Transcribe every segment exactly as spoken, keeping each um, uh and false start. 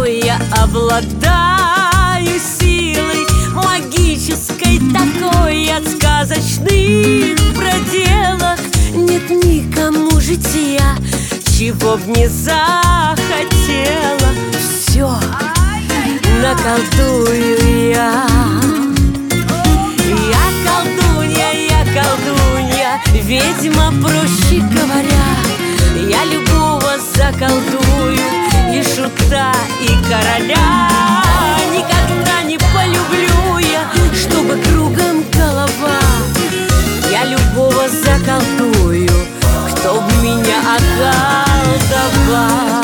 я обладаю силой магической такой, от сказочных проделок нет никому жития, чего б не захотела. Все наколдую я. Я колдунья, я колдунья, ведьма, проще говоря. Я любого заколдую, и шута, и короля. Никогда не полюблю я, чтобы кругом голова. Я любого заколдую, кто б меня околдовал.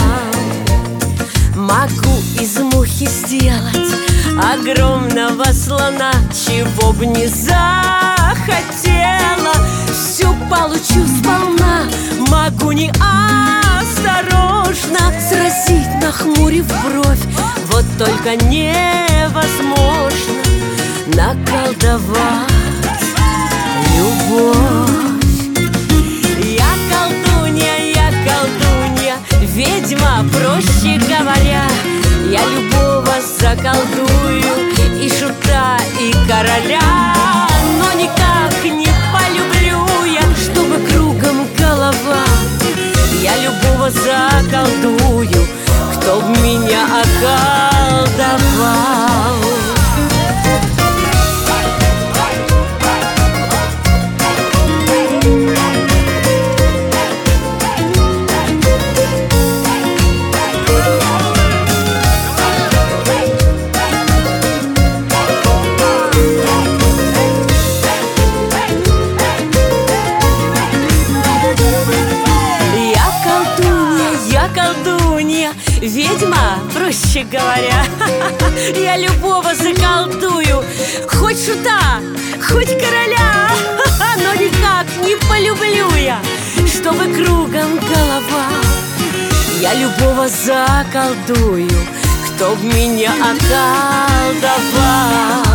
Могу из мухи сделать огромного слона, чего б не захотела, все получу сполна. Могу неосторожно сразить, нахмурив бровь, вот только невозможно наколдовать любовь. Я колдунья, я колдунья, ведьма, проще говоря. Я любого заколдую, и шута, и короля. Но никак не полюблю я, чтобы кругом голова. Я любого заколдую, кто б меня околдовал. Ведьма, проще говоря. Я любого заколдую, хоть шута, хоть короля. Но никак не полюблю я, чтобы кругом голова. Я любого заколдую, кто б меня околдовал.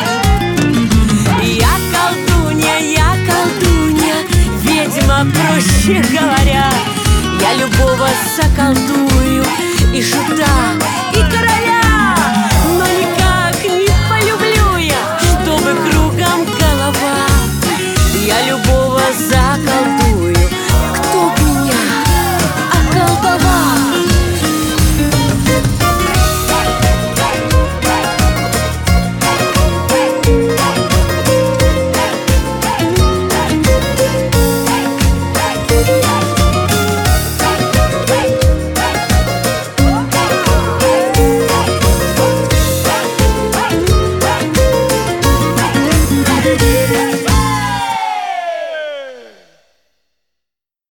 Я колдунья, я колдунья, ведьма, проще говоря. Я любого заколдую, и шута,